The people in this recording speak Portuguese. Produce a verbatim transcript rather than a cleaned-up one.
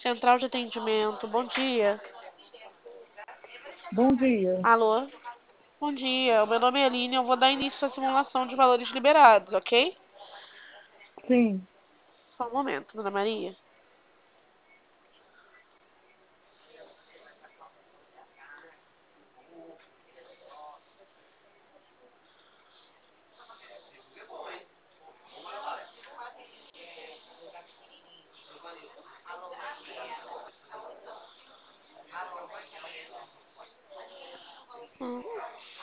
Central de atendimento, bom dia. Bom dia. Alô? Bom dia, o meu nome é Aline, eu vou dar início à simulação de valores liberados, ok? Sim, Só um momento, dona Maria. Hum.